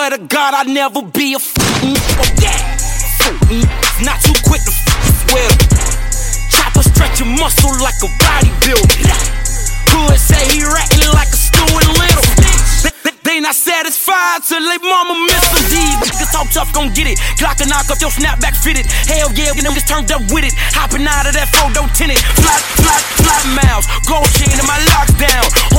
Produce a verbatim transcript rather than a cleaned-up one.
swear to God I'll never be a f***ing yeah. Not too quick to f***ing swear. Chopper stretch your muscle like a bodybuilder. Hood say he ratting like a Stuart Little. They not satisfied till they mama miss them. These niggas talk tough, gon' get it. Glock and knock up your snapback fitted. Hell yeah, you know just turned up with it. Hopping out of that photo tinted. Fly, fly, fly miles. Gold chain in my lockdown.